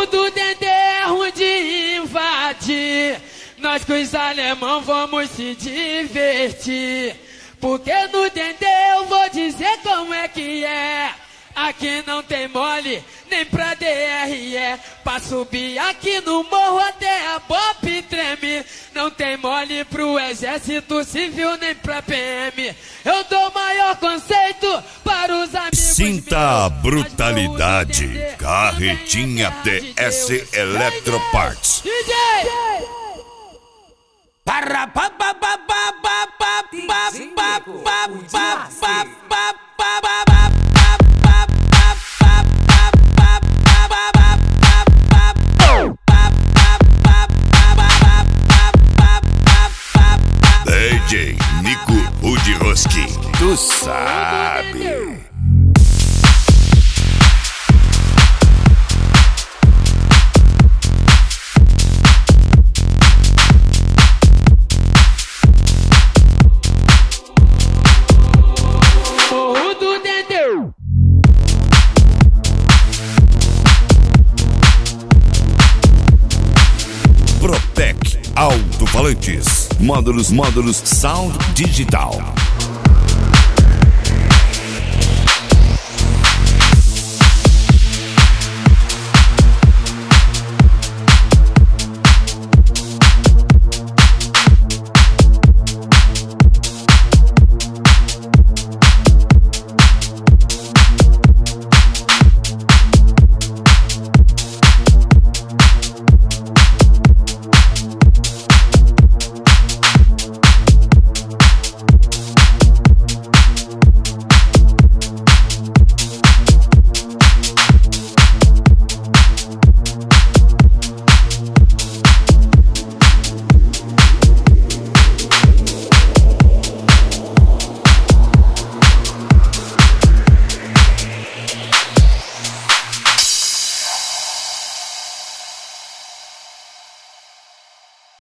do Dendê é ruim de invadir. Nós com os alemão vamos se divertir. Porque no Dendê eu vou dizer como é que é. Aqui não tem mole, nem pra DRE. Pra subir aqui no morro até a BOP treme. Não tem mole pro exército civil, nem pra PM. Eu dou maior conceito para os amigos. Sinta a brutalidade. Carretinha TS Electroparts. DJ! Para pa pa pa pa pa pa pa pa pa pa pa pa pa. DJ Nico Udroski, tu sabe. Morro do Dendê. Protec Alto-Falantes. Módulos Sound Digital.